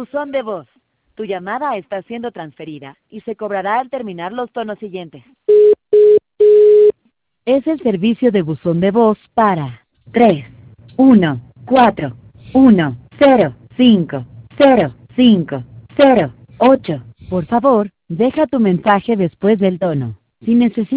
Buzón de voz. Tu llamada está siendo transferida y se cobrará al terminar los tonos siguientes. Es el servicio de buzón de voz para 3, 1, 4, 1, 0, 5, 0, 5, 0, 8. Por favor, deja tu mensaje después del tono. Si necesitas